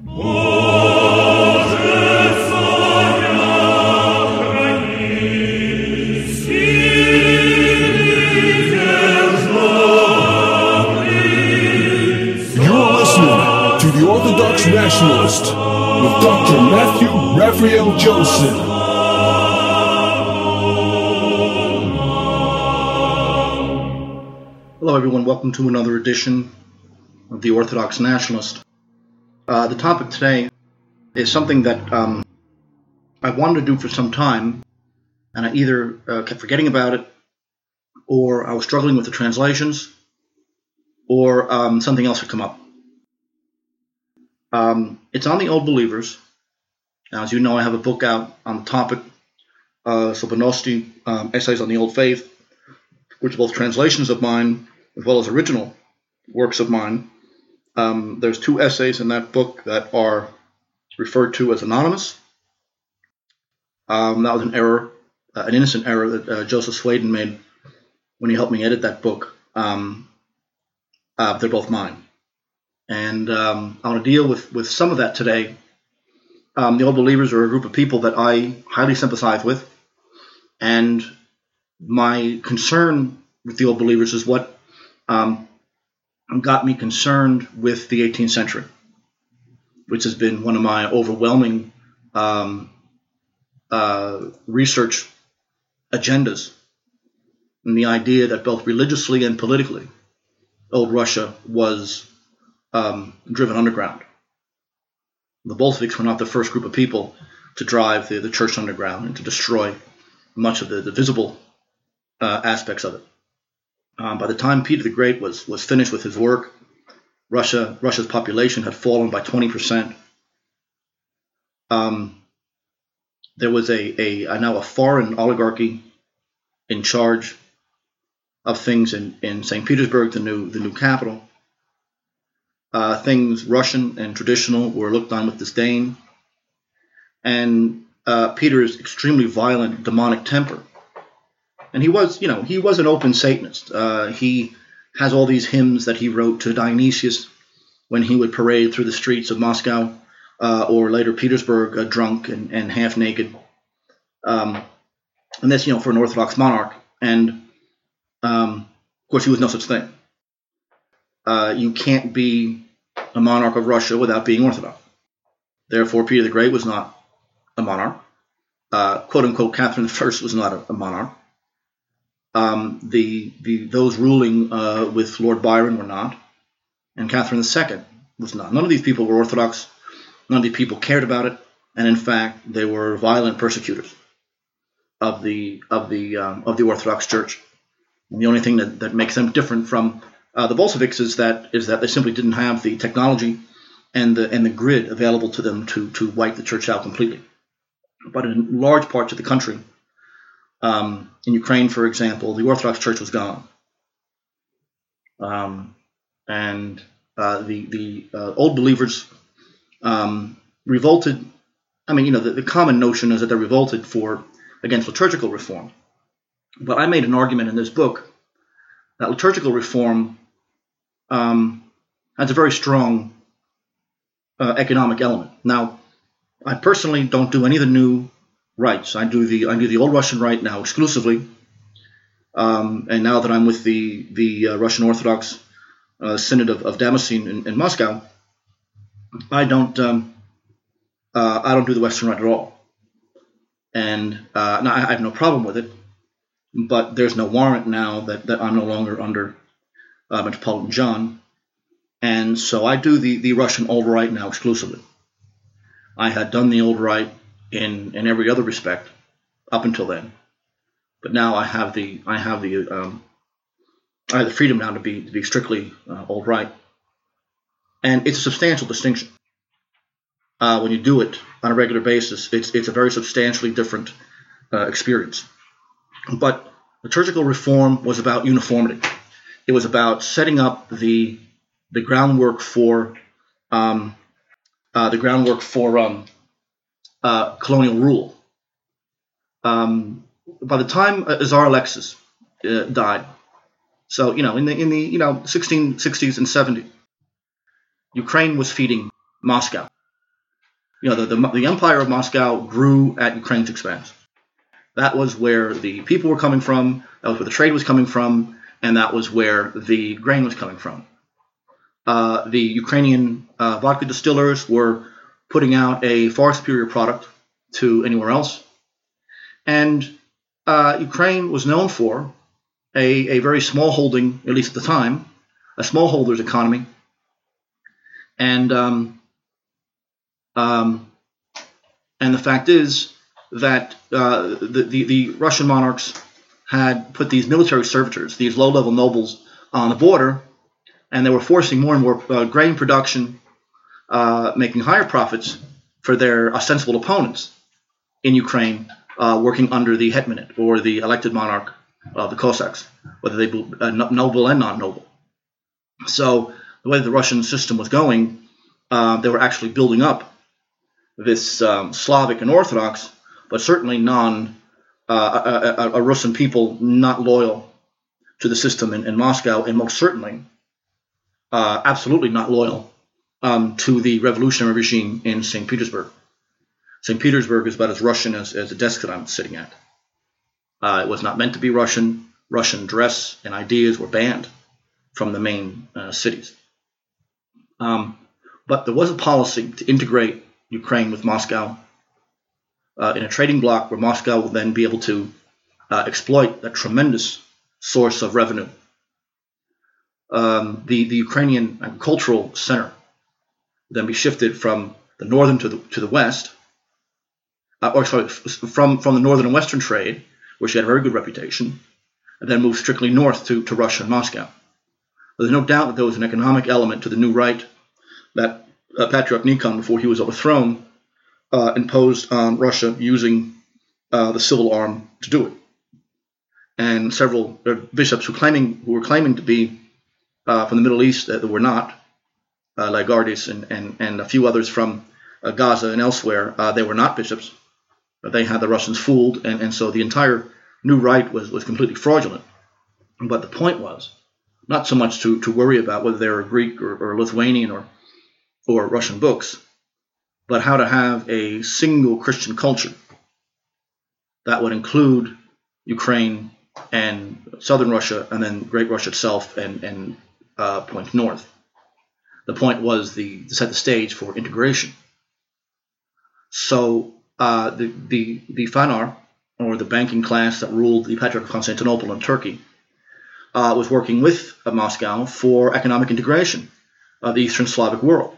The Orthodox Nationalist with Dr. Matthew Raphael Joseph. Hello everyone, welcome to another edition of The Orthodox Nationalist. The topic today is something that I wanted to do for some time, and I either kept forgetting about it, or I was struggling with the translations, or something else had come up. It's on the Old Believers. Now, as you know, I have a book out on the topic, Slobodnosti, Essays on the Old Faith, which are both translations of mine as well as original works of mine. There's two essays in that book that are referred to as anonymous. That was an error, an innocent error that Joseph Swayden made when he helped me edit that book. They're both mine. And I want to deal with some of that today. The Old Believers are a group of people that I highly sympathize with. And my concern with the Old Believers is what got me concerned with the 18th century, which has been one of my overwhelming research agendas. And the idea that both religiously and politically, old Russia was driven underground. The Bolsheviks were not the first group of people to drive the church underground and to destroy much of the visible aspects of it. By the time Peter the Great was finished with his work, Russia's population had fallen by 20%. There was now a foreign oligarchy in charge of things in St. Petersburg, the new capital. Things Russian and traditional were looked on with disdain, and Peter's extremely violent, demonic temper. And he was an open Satanist. He has all these hymns that he wrote to Dionysius when he would parade through the streets of Moscow, or later Petersburg, drunk and half naked. And that's for an Orthodox monarch. And of course, he was no such thing. You can't be a monarch of Russia without being Orthodox. Therefore, Peter the Great was not a monarch. "Quote unquote," Catherine I was not a monarch. Those ruling with Lord Byron were not, and Catherine II was not. None of these people were Orthodox. None of these people cared about it, and in fact, they were violent persecutors of the Orthodox Church. And the only thing that makes them different from the Bolsheviks is that they simply didn't have the technology and the grid available to them to wipe the church out completely. But in large parts of the country, in Ukraine, for example, the Orthodox Church was gone, and the Old Believers revolted. I mean, the common notion is that they revolted against liturgical reform. But I made an argument in this book that liturgical reform has a very strong economic element. Now, I personally don't do any of the new rites. I do the Old Russian rite now exclusively, and now that I'm with the Russian Orthodox Synod of Damascene in Moscow, I don't do the Western rite at all. And now I have no problem with it, but there's no warrant now that I'm no longer under Metropolitan John, and so I do the Russian Old Rite now exclusively. I had done the Old Rite in every other respect up until then, but now I have the freedom now to be strictly Old Rite, and it's a substantial distinction. When you do it on a regular basis, it's a very substantially different experience. But liturgical reform was about uniformity. It was about setting up the groundwork for colonial rule. By the time Tsar Alexis died, so in the 1660s and 70s, Ukraine was feeding Moscow. the empire of Moscow grew at Ukraine's expense. That was where the people were coming from. That was where the trade was coming from, and that was where the grain was coming from. The Ukrainian vodka distillers were putting out a far superior product to anywhere else, and Ukraine was known for a very small holding, at least at the time, a smallholders economy, and the fact is that the Russian monarchs had put these military servitors, these low-level nobles, on the border, and they were forcing more and more grain production, making higher profits for their ostensible opponents in Ukraine, working under the hetmanate, or the elected monarch of the Cossacks, whether they be noble and non-noble. So the way the Russian system was going, they were actually building up this Slavic and Orthodox, but certainly a Russian people not loyal to the system in Moscow, and most certainly absolutely not loyal to the revolutionary regime in St. Petersburg. St. Petersburg is about as Russian as the desk that I'm sitting at. It was not meant to be Russian. Russian dress and ideas were banned from the main cities. But there was a policy to integrate Ukraine with Moscow in a trading bloc where Moscow would then be able to exploit that tremendous source of revenue. The Ukrainian agricultural center would then be shifted from the northern to the west, from the northern and western trade, where she had a very good reputation, and then moved strictly north to Russia and Moscow. There's no doubt that there was an economic element to the new right that Patriarch Nikon, before he was overthrown, imposed on Russia using the civil arm to do it. And several bishops who were claiming to be from the Middle East that were not, like Gardis and a few others from Gaza and elsewhere, they were not bishops, but they had the Russians fooled, and so the entire new right was completely fraudulent. But the point was not so much to worry about whether they were Greek or Lithuanian or Russian books, but how to have a single Christian culture that would include Ukraine and southern Russia, and then Great Russia itself, and point north. The point was to set the stage for integration. So the Fanar, or the banking class that ruled the Patriarch of Constantinople and Turkey, was working with Moscow for economic integration of the Eastern Slavic world.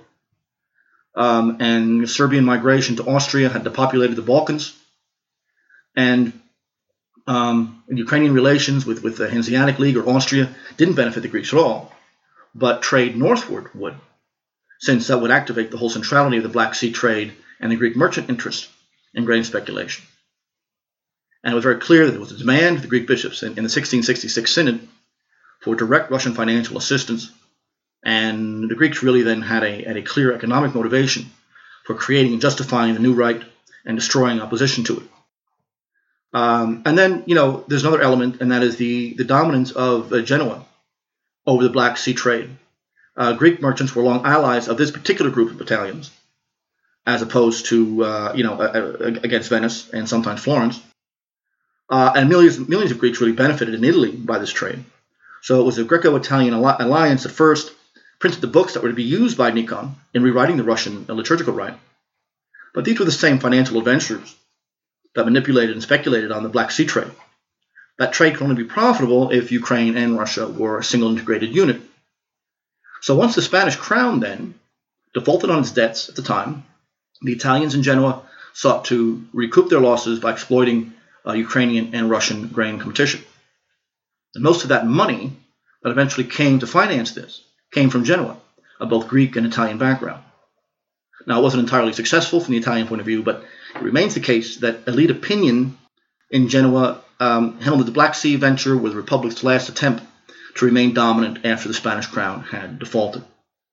And Serbian migration to Austria had depopulated the Balkans, and Ukrainian relations with the Hanseatic League or Austria didn't benefit the Greeks at all, but trade northward would, since that would activate the whole centrality of the Black Sea trade and the Greek merchant interest in grain speculation. And it was very clear that there was a demand of the Greek bishops in the 1666 Synod for direct Russian financial assistance, and the Greeks really then had a clear economic motivation for creating and justifying the new right and destroying opposition to it. And then, there's another element, and that is the dominance of Genoa over the Black Sea trade. Greek merchants were long allies of this particular group of battalions, as opposed to, against Venice and sometimes Florence. And millions of Greeks really benefited in Italy by this trade. So it was a Greco-Italian alliance that first printed the books that were to be used by Nikon in rewriting the Russian liturgical rite. But these were the same financial adventurers that manipulated and speculated on the Black Sea trade. That trade could only be profitable if Ukraine and Russia were a single integrated unit. So once the Spanish crown then defaulted on its debts at the time, the Italians in Genoa sought to recoup their losses by exploiting Ukrainian and Russian grain competition. And most of that money that eventually came to finance this came from Genoa, of both Greek and Italian background. Now, it wasn't entirely successful from the Italian point of view, but it remains the case that elite opinion in Genoa heralded the Black Sea venture with the Republic's last attempt to remain dominant after the Spanish crown had defaulted.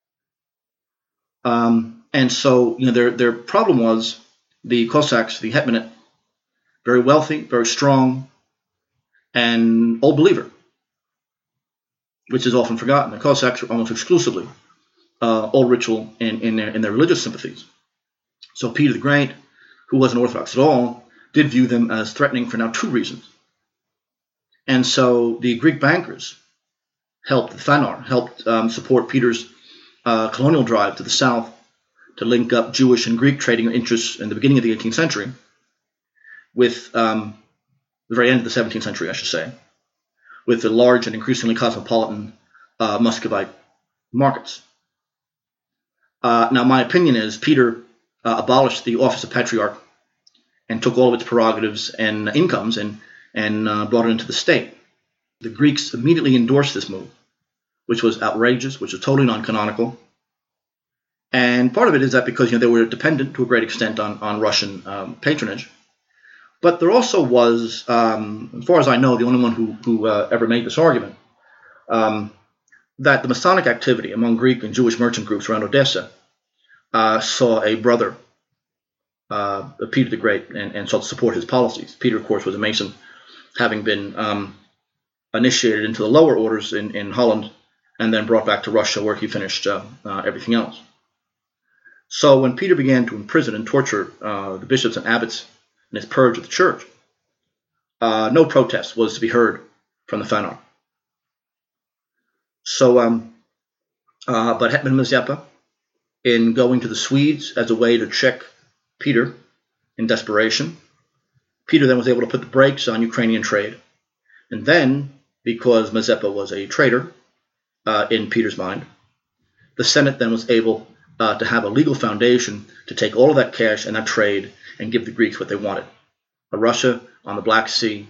And so, their problem was the Cossacks, the hetmanate, very wealthy, very strong, and old believer, which is often forgotten. The Cossacks were almost exclusively old ritual in their religious sympathies. So Peter the Great, who wasn't Orthodox at all, did view them as threatening for now two reasons. And so the Greek bankers helped support Peter's colonial drive to the south to link up Jewish and Greek trading interests in the beginning of the 18th century with the very end of the 17th century, I should say, with the large and increasingly cosmopolitan Muscovite markets. Now, my opinion is Peter abolished the office of patriarch and took all of its prerogatives and incomes and brought it into the state. The Greeks immediately endorsed this move, which was outrageous, which was totally non-canonical. And part of it is that because they were dependent to a great extent on Russian patronage. But there also was, as far as I know, the only one who ever made this argument, that the Masonic activity among Greek and Jewish merchant groups around Odessa saw a brother, Peter the Great, and sought to support his policies. Peter, of course, was a Mason, having been initiated into the lower orders in Holland and then brought back to Russia, where he finished everything else. So when Peter began to imprison and torture the bishops and abbots in his purge of the church, no protest was to be heard from the Fanar. So, but Hetman Mazeppa, in going to the Swedes as a way to check Peter in desperation, Peter then was able to put the brakes on Ukrainian trade. And then, because Mazeppa was a traitor in Peter's mind, the Senate then was able to have a legal foundation to take all of that cash and that trade and give the Greeks what they wanted: a Russia on the Black Sea.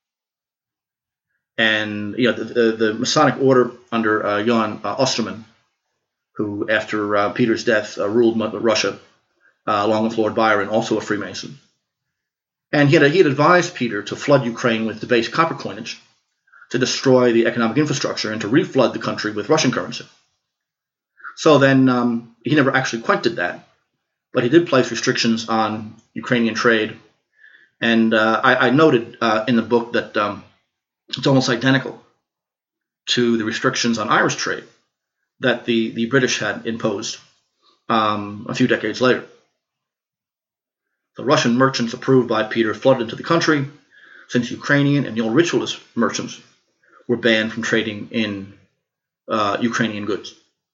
And the Masonic order under Johann Osterman, who after Peter's death ruled Russia, along with Lord Byron, also a Freemason. And he had advised Peter to flood Ukraine with debased copper coinage, to destroy the economic infrastructure, and to reflood the country with Russian currency. So then he never actually quite did that, but he did place restrictions on Ukrainian trade. And I noted in the book that it's almost identical to the restrictions on Irish trade that the British had imposed a few decades later. The Russian merchants approved by Peter flooded into the country, since Ukrainian and the old ritualist merchants were banned from trading in Ukrainian goods.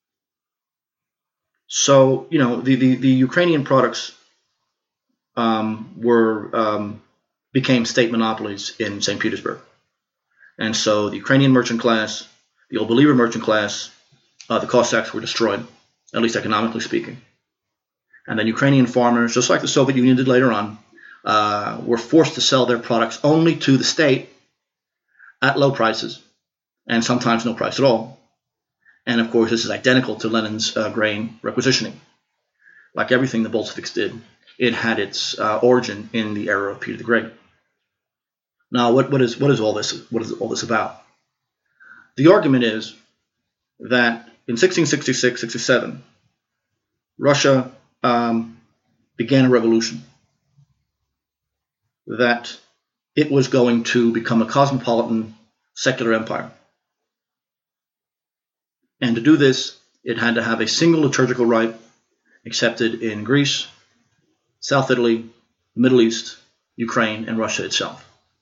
So, the Ukrainian products became state monopolies in St. Petersburg. And so the Ukrainian merchant class, the Old Believer merchant class, the Cossacks were destroyed, at least economically speaking. And then Ukrainian farmers, just like the Soviet Union did later on, were forced to sell their products only to the state at low prices, and sometimes no price at all. And of course, this is identical to Lenin's grain requisitioning. Like everything the Bolsheviks did, it had its origin in the era of Peter the Great. Now, what is all this about? The argument is that in 1666-67, Russia began a revolution, that it was going to become a cosmopolitan secular empire. And to do this, it had to have a single liturgical rite accepted in Greece, South Italy, the Middle East, Ukraine, and Russia itself.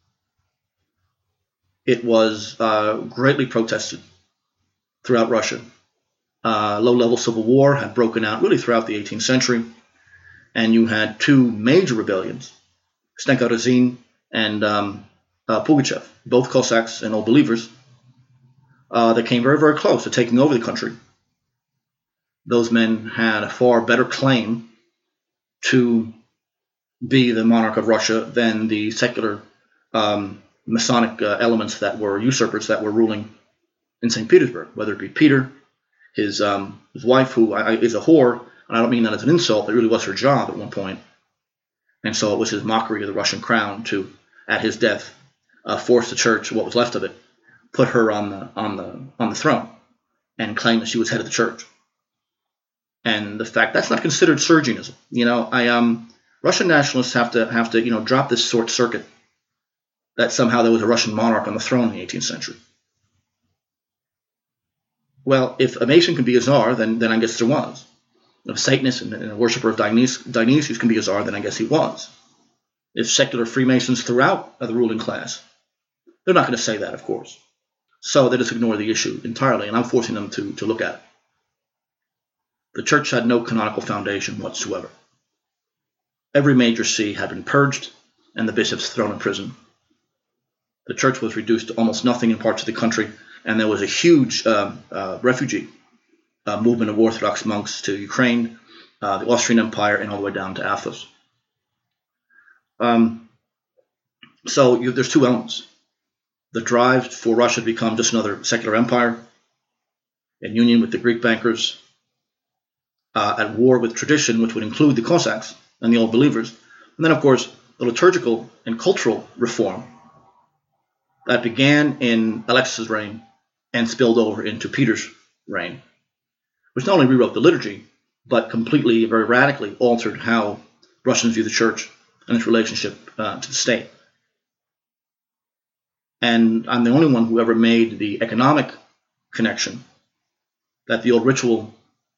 It was greatly protested throughout Russia. Low-level civil war had broken out really throughout the 18th century, and you had two major rebellions, Stenka Razin and Pugachev, both Cossacks and Old Believers, that came very, very close to taking over the country. Those men had a far better claim to be the monarch of Russia than the secular Masonic elements that were usurpers that were ruling in St. Petersburg, whether it be Peter, his wife, who is a whore, and I don't mean that as an insult, but it really was her job at one point. And so it was his mockery of the Russian crown to, at his death, force the church, what was left of it, put her on the throne, and claim that she was head of the church. And the fact that's not considered Sergianism. Russian nationalists have to drop this short circuit that somehow there was a Russian monarch on the throne in the 18th century. Well, if a Mason could be a czar, then I guess there was. a Satanist and a worshiper of Dionysius can be a czar, then I guess he was. If secular Freemasons throughout the ruling class, they're not going to say that, of course. So they just ignore the issue entirely, and I'm forcing them to look at it. The church had no canonical foundation whatsoever. Every major see had been purged, and the bishops thrown in prison. The church was reduced to almost nothing in parts of the country, and there was a huge refugee movement of Orthodox monks to Ukraine, the Austrian Empire, and all the way down to Athos. So there's two elements. The drive for Russia to become just another secular empire, in union with the Greek bankers, at war with tradition, which would include the Cossacks and the Old Believers. And then, of course, the liturgical and cultural reform that began in Alexis's reign and spilled over into Peter's reign, which not only rewrote the liturgy, but completely, very radically altered how Russians view the church and its relationship to the state. And I'm the only one who ever made the economic connection that the old ritual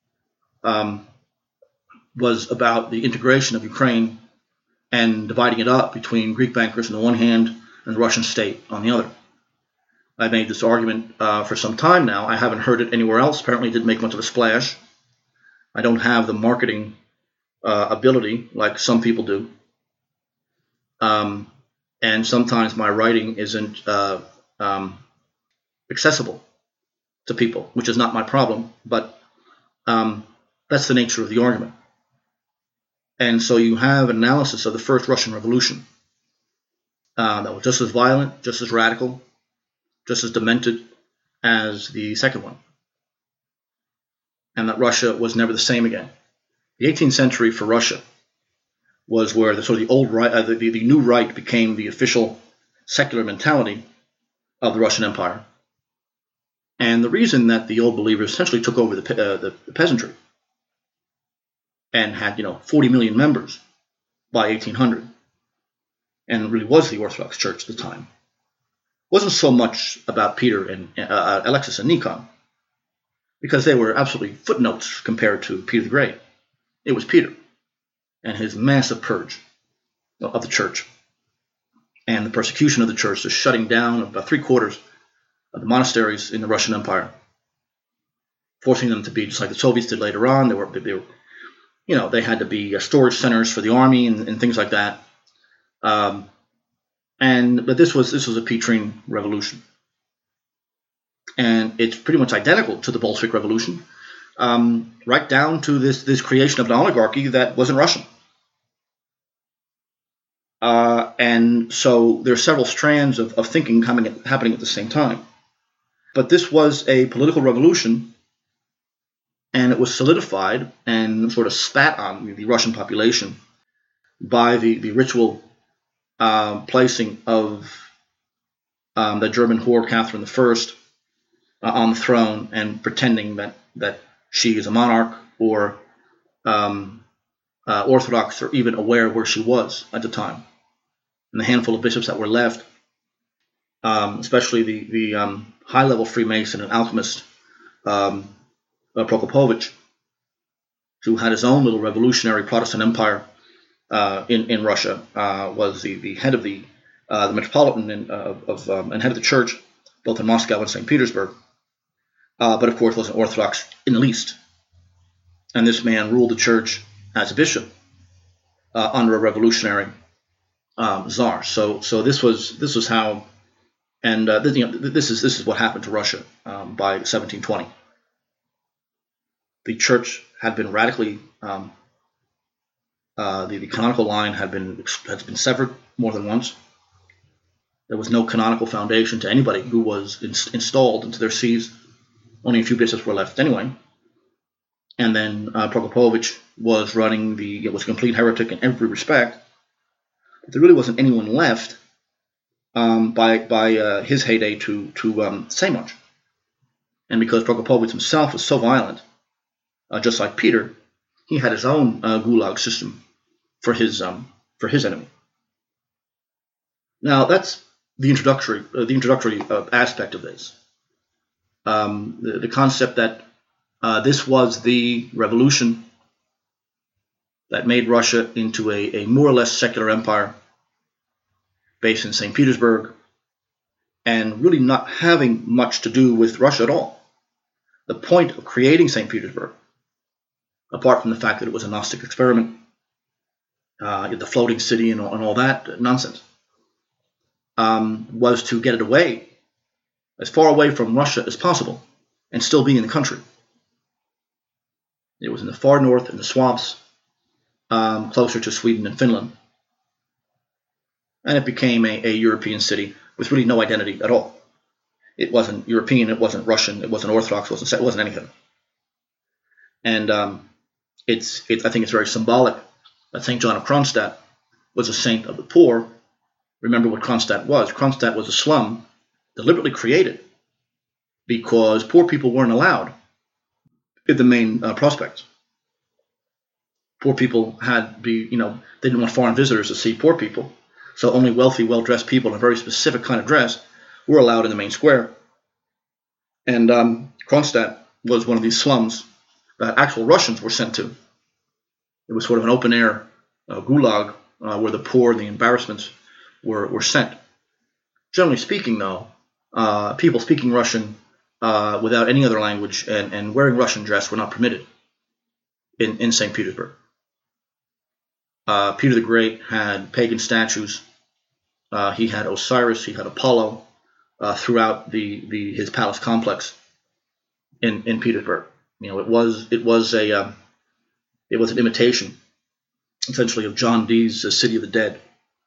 was about the integration of Ukraine and dividing it up between Greek bankers on the one hand and the Russian state on the other. I made this argument for some time now. I haven't heard it anywhere else. Apparently it didn't make much of a splash. I don't have the marketing ability like some people do. And sometimes my writing isn't accessible to people, which is not my problem, but that's the nature of the argument. And so you have an analysis of the First Russian Revolution that was just as violent, just as radical, just as demented as the second one, and that Russia was never the same again. The 18th century for Russia was where the sort of the old right, the new right became the official secular mentality of the Russian Empire, and the reason that the old believers essentially took over the peasantry and had 40 million members by 1800, and really was the Orthodox Church at the time, wasn't so much about Peter and Alexis and Nikon, because they were absolutely footnotes compared to Peter the Great. It was Peter and his massive purge of the church and the persecution of the church, the shutting down of about 3/4 of the monasteries in the Russian Empire, forcing them to be just like the Soviets did later on. They had to be storage centers for the army and things like that. But this was a Petrine revolution, and it's pretty much identical to the Bolshevik Revolution, right down to this creation of an oligarchy that wasn't Russian. And so there are several strands of thinking happening at the same time. But this was a political revolution, and it was solidified and sort of spat on the Russian population by the ritual placing of the German whore Catherine I on the throne and pretending that she is a monarch or Orthodox or even aware of where she was at the time. And the handful of bishops that were left, especially the high-level Freemason and alchemist Prokopovich, who had his own little revolutionary Protestant empire in Russia, was the head of the metropolitan and head of the church, both in Moscow and St. Petersburg, but of course wasn't Orthodox in the least. And this man ruled the church as a bishop under a revolutionary czar. So this was how, and this is what happened to Russia by 1720. The church had been radically the canonical line has been severed more than once. There was no canonical foundation to anybody who was installed into their sees. Only a few bishops were left anyway. And then Prokopovich was running was a complete heretic in every respect. But there really wasn't anyone left by his heyday to say much. And because Prokopovich himself was so violent, just like Peter, he had his own gulag system for his enemy. Now that's the introductory aspect of this. The concept that this was the revolution that made Russia into a more or less secular empire based in St. Petersburg, and really not having much to do with Russia at all. The point of creating St. Petersburg, apart from the fact that it was a Gnostic experiment, the floating city and all that nonsense, was to get it away, as far away from Russia as possible, and still be in the country. It was in the far north, in the swamps, closer to Sweden and Finland. And it became a European city with really no identity at all. It wasn't European, it wasn't Russian, it wasn't Orthodox, it wasn't anything. And I think it's very symbolic that St. John of Kronstadt was a saint of the poor. Remember what Kronstadt was. Kronstadt was a slum deliberately created because poor people weren't allowed in the main prospects. Poor people they didn't want foreign visitors to see poor people. So only wealthy, well-dressed people in a very specific kind of dress were allowed in the main square. And Kronstadt was one of these slums that actual Russians were sent to. It was sort of an open-air gulag where the poor and the embarrassments were sent. Generally speaking, though, people speaking Russian without any other language and wearing Russian dress were not permitted in St. Petersburg. Peter the Great had pagan statues. He had Osiris, he had Apollo throughout his palace complex in Petersburg. It was an imitation, essentially, of John Dee's City of the Dead.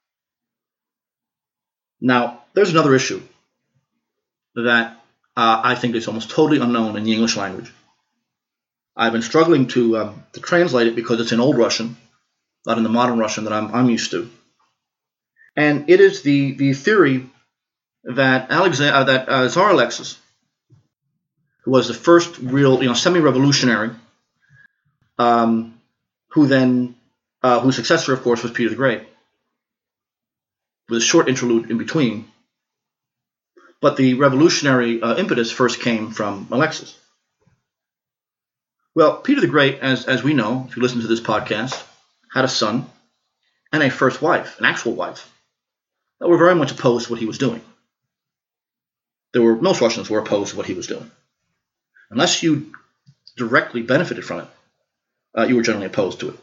Now, there's another issue that I think is almost totally unknown in the English language. I've been struggling to translate it because it's in Old Russian, not in the modern Russian that I'm used to. And it is the theory that Tsar Alexis, who was the first real, semi-revolutionary, whose successor, of course, was Peter the Great, with a short interlude in between. But the revolutionary impetus first came from Alexis. Well, Peter the Great, as we know, if you listen to this podcast, had a son and a first wife, an actual wife, that were very much opposed to what he was doing. Most Russians were opposed to what he was doing. Unless you directly benefited from it, you were generally opposed to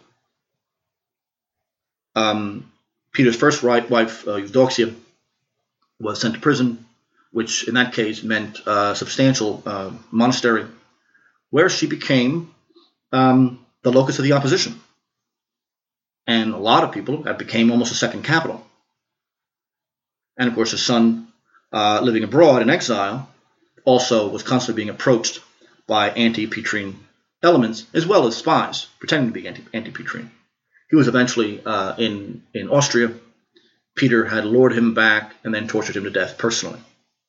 it. Peter's first wife, Eudoxia, was sent to prison, which in that case meant a substantial monastery, where she became the locus of the opposition. And a lot of people, that became almost a second capital. And of course, his son, living abroad in exile, also was constantly being approached by anti-Petrine elements, as well as spies, pretending to be anti-Petrine. He was eventually in Austria. Peter had lured him back and then tortured him to death personally.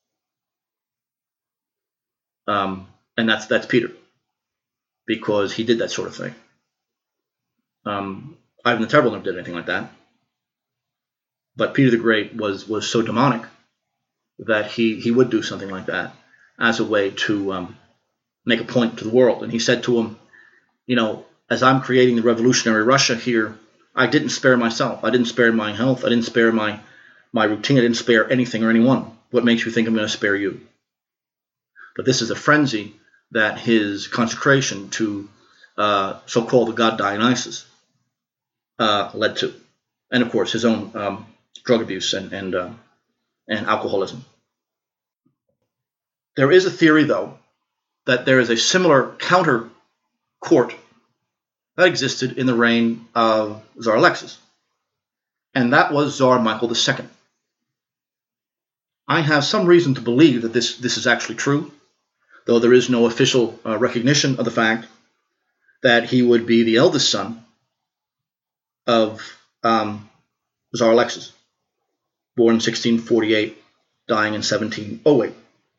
And that's Peter, because he did that sort of thing. Ivan the Terrible never did anything like that. But Peter the Great was so demonic that he would do something like that as a way to make a point to the world. And he said to him, as I'm creating the revolutionary Russia here, I didn't spare myself. I didn't spare my health. I didn't spare my routine. I didn't spare anything or anyone. What makes you think I'm going to spare you? But this is a frenzy that his consecration to so-called the god Dionysus led to. And of course, his own drug abuse and alcoholism. There is a theory, though, that there is a similar counter court that existed in the reign of Tsar Alexis, and that was Tsar Michael II. I have some reason to believe that this is actually true, though there is no official recognition of the fact that he would be the eldest son of Tsar Alexis, born in 1648, dying in 1708.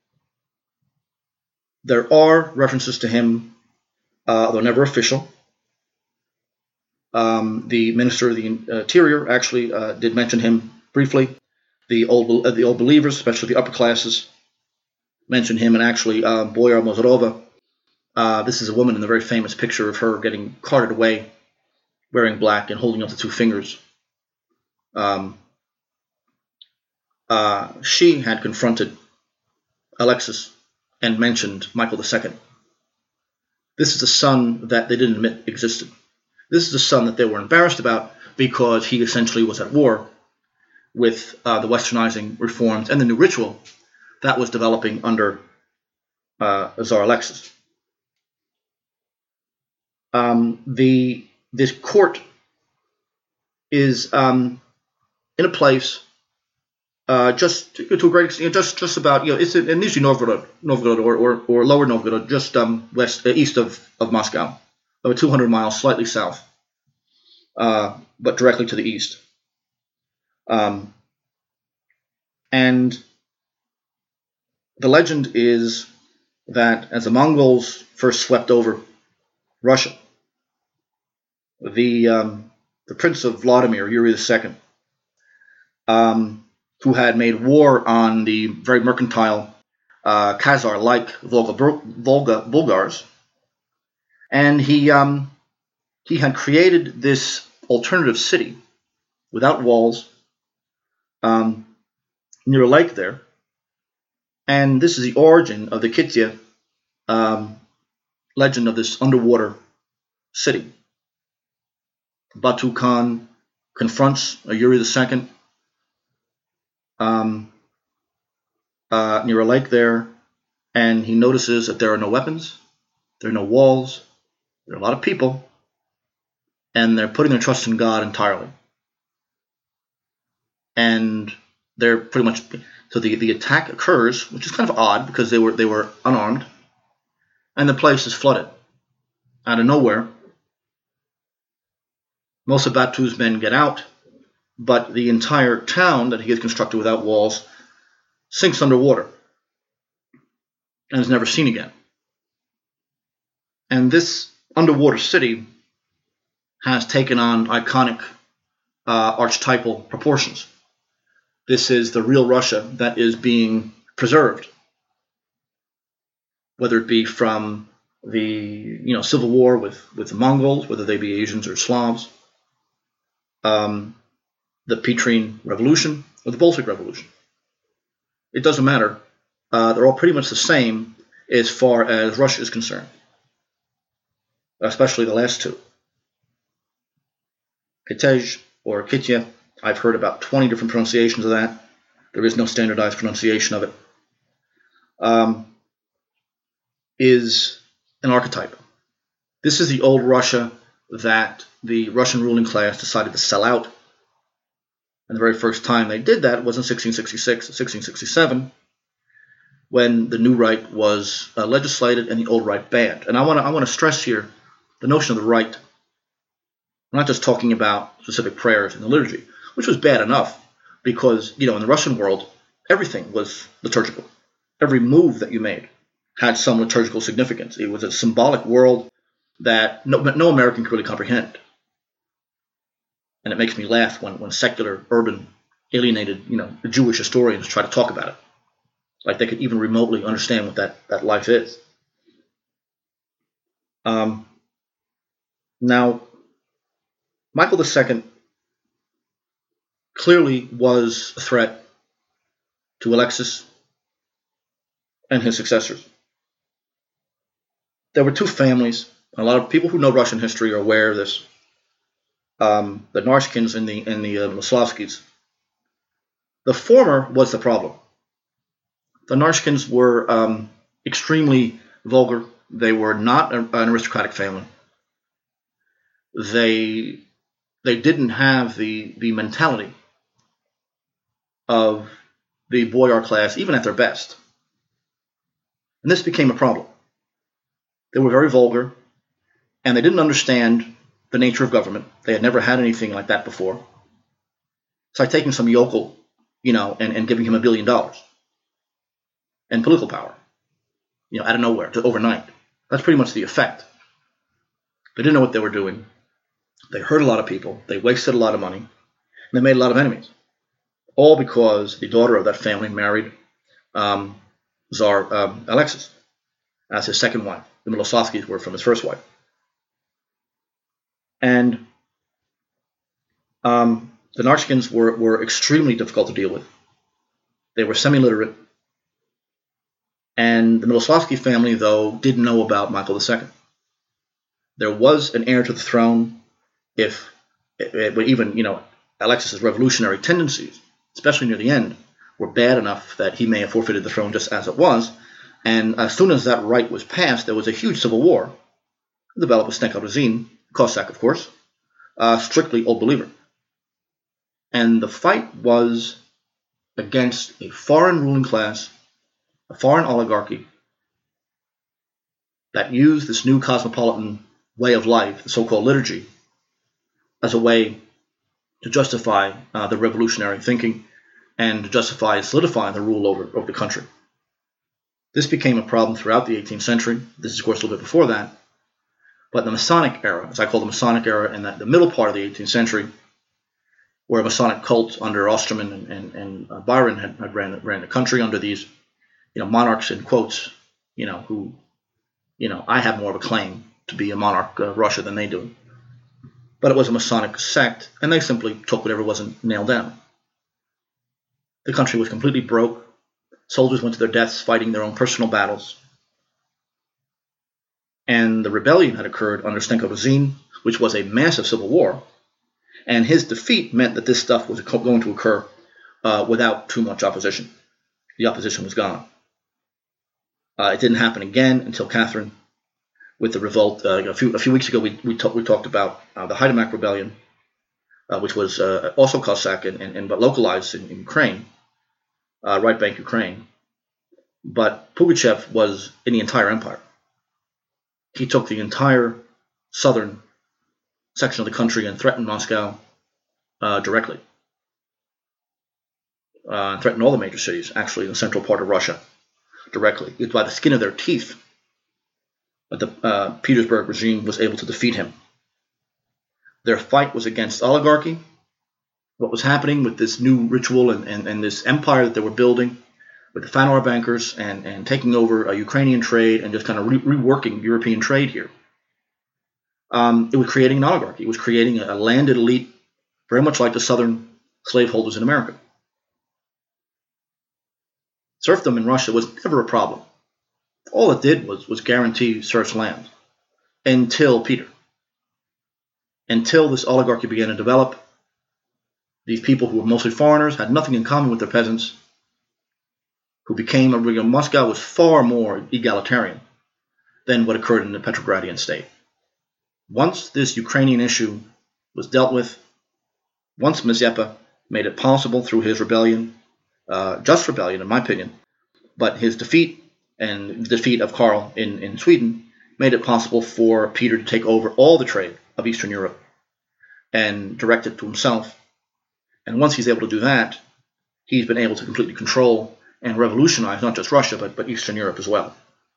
There are references to him, though never official. The Minister of the Interior actually did mention him briefly. The old believers, especially the upper classes, mentioned him, and actually Boyar Mozarova. This is a woman in the very famous picture of her getting carted away wearing black and holding up the two fingers. She had confronted Alexis and mentioned Michael II. This is the son that they didn't admit existed. This is the son that they were embarrassed about because he essentially was at war with the westernizing reforms and the new ritual that was developing under Tsar Alexis. This court is in a place just to a great extent, just about, it's in Nizhny Novgorod or Lower Novgorod, just east of Moscow, about 200 miles, slightly south, but directly to the east. And the legend is that as the Mongols first swept over Russia, the Prince of Vladimir, Yuri II, who had made war on the very mercantile Khazar-like Volga Bulgars, and he had created this alternative city without walls near a lake there, and this is the origin of the Kytia legend of this underwater city. Batu Khan confronts Yuri II near a lake there, and he notices that there are no weapons, there are no walls, there are a lot of people, and they're putting their trust in God entirely. And they're pretty much, so the attack occurs, which is kind of odd because they were unarmed, and the place is flooded out of nowhere. Most of Batu's men get out, but the entire town that he has constructed without walls sinks underwater and is never seen again. And this underwater city has taken on iconic archetypal proportions. This is the real Russia that is being preserved, whether it be from the civil war with the Mongols, whether they be Asians or Slavs, the Petrine Revolution, or the Bolshevik Revolution. It doesn't matter. They're all pretty much the same as far as Russia is concerned, especially the last two. Kitej or Kytia, I've heard about 20 different pronunciations of that. There is no standardized pronunciation of it. Is an archetype. This is the old Russia that the Russian ruling class decided to sell out. And the very first time they did that was in 1666, 1667, when the new right was legislated and the old right banned. And I want to stress here the notion of the right. I'm not just talking about specific prayers in the liturgy, which was bad enough because, in the Russian world, everything was liturgical. Every move that you made had some liturgical significance. It was a symbolic world that no American could really comprehend. And it makes me laugh when secular, urban, alienated, Jewish historians try to talk about it. Like they could even remotely understand what that life is. Now, Michael II clearly was a threat to Alexis and his successors. There were two families. A lot of people who know Russian history are aware of this. The Narishkins and the Moslavskis. The former was the problem. The Narishkins were extremely vulgar. They were not an aristocratic family. They didn't have the mentality of the boyar class, even at their best. And this became a problem. They were very vulgar, and they didn't understand the nature of government. They had never had anything like that before. It's like taking some yokel, and giving him $1 billion and political power, out of nowhere, overnight. That's pretty much the effect. They didn't know what they were doing. They hurt a lot of people. They wasted a lot of money. And they made a lot of enemies. All because the daughter of that family married Tsar Alexis as his second wife. The Miloslavskis were from his first wife. And The Narskins were extremely difficult to deal with. They were semi-literate, and the Miloslavsky family, though, did know about Michael II. There was an heir to the throne, but even Alexis's revolutionary tendencies, especially near the end, were bad enough that he may have forfeited the throne just as it was. And as soon as that right was passed, there was a huge civil war developed with Stenka Razin, Cossack, of course, strictly Old Believer. And the fight was against a foreign ruling class, a foreign oligarchy that used this new cosmopolitan way of life, the so-called liturgy, as a way to justify the revolutionary thinking and to justify and solidify the rule over the country. This became a problem throughout the 18th century. This is, of course, a little bit before that. But the Masonic era, as I call the Masonic era, and the middle part of the 18th century, where a Masonic cult under Osterman and Byron had ran the country under these, monarchs in quotes, who, I have more of a claim to be a monarch of Russia than they do. But it was a Masonic sect, and they simply took whatever wasn't nailed down. The country was completely broke. Soldiers went to their deaths fighting their own personal battles. And the rebellion had occurred under Stenka Razin, which was a massive civil war. And his defeat meant that this stuff was going to occur without too much opposition. The opposition was gone. It didn't happen again until Catherine, with the revolt. A few weeks ago, we talked about the Haidamak rebellion, which was also Cossack but localized in Ukraine, right bank Ukraine. But Pugachev was in the entire empire. He took the entire southern section of the country and threatened Moscow directly. Threatened all the major cities, actually, in the central part of Russia, directly. It was by the skin of their teeth that the Petersburg regime was able to defeat him. Their fight was against oligarchy. What was happening with this new ritual and this empire that they were building, with the Fanor bankers and taking over Ukrainian trade and just kind of reworking European trade here. It was creating an oligarchy. It was creating a landed elite, very much like the southern slaveholders in America. Serfdom in Russia was never a problem. All it did was guarantee serfs' land until Peter. Until this oligarchy began to develop, these people who were mostly foreigners had nothing in common with their peasants, who became Moscow was far more egalitarian than what occurred in the Petrogradian state. Once this Ukrainian issue was dealt with, once Mazepa made it possible through his rebellion, just rebellion in my opinion, but his defeat and the defeat of Karl in Sweden made it possible for Peter to take over all the trade of Eastern Europe and direct it to himself. And once he's able to do that, he's been able to completely control and revolutionize not just Russia, but Eastern Europe as well.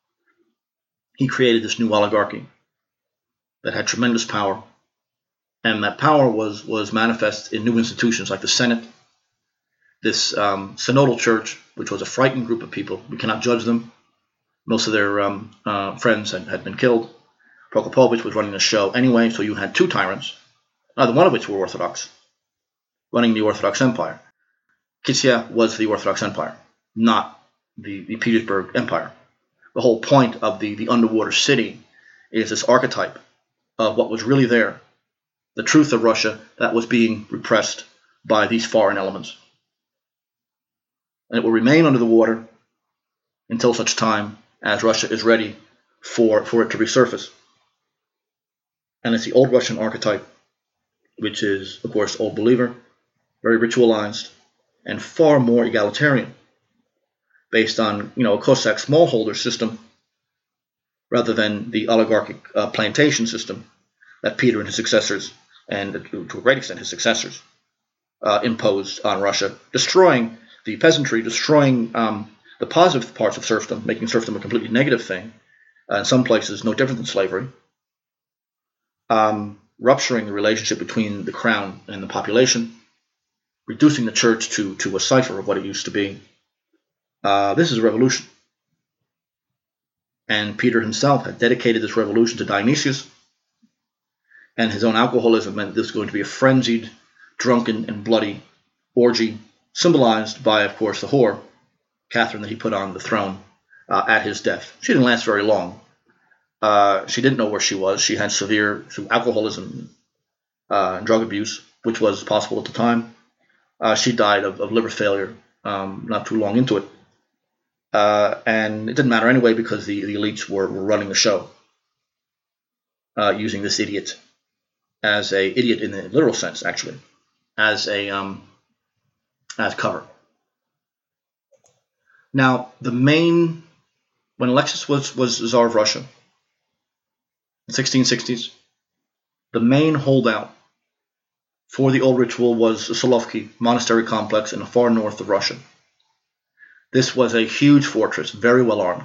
He created this new oligarchy that had tremendous power, and that power was manifest in new institutions like the Senate, this synodal church, which was a frightened group of people. We cannot judge them. Most of their friends had been killed. Prokopovich was running the show anyway, so you had two tyrants, neither one of which were Orthodox, running the Orthodox Empire. Kisia was the Orthodox Empire, not the Petersburg Empire. The whole point of the underwater city is this archetype of what was really there, the truth of Russia that was being repressed by these foreign elements. And it will remain under the water until such time as Russia is ready for it to resurface. And it's the old Russian archetype, which is, of course, Old Believer, very ritualized, and far more egalitarian, based on a Cossack smallholder system rather than the oligarchic plantation system that Peter and his successors, and to a great extent his successors, imposed on Russia, destroying the peasantry, destroying the positive parts of serfdom, making serfdom a completely negative thing, in some places no different than slavery, rupturing the relationship between the crown and the population, reducing the church to a cipher of what it used to be. This is a revolution. And Peter himself had dedicated this revolution to Dionysius, and his own alcoholism meant this was going to be a frenzied drunken and bloody orgy, symbolized by, of course, the whore, Catherine, that he put on the throne at his death. She didn't last very long. She didn't know where she was. She had severe alcoholism and drug abuse, which was possible at the time. She died of liver failure not too long into it. And it didn't matter anyway because the elites were running the show, using this idiot as a idiot in the literal sense, actually, as cover. Now, when Alexis was Tsar of Russia, in the 1660s, the main holdout for the old ritual was the Solovki monastery complex in the far north of Russia. This was a huge fortress, very well armed.